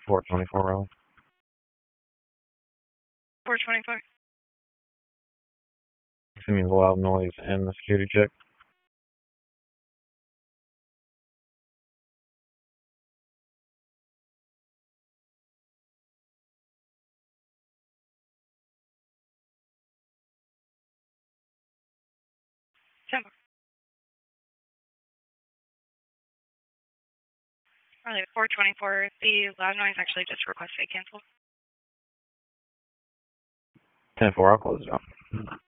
424 Raleigh. 424. Assuming the loud noise and the security check. Tempo. Raleigh 424. The loud noise actually just requested a cancel. 10-4, I'll close it out.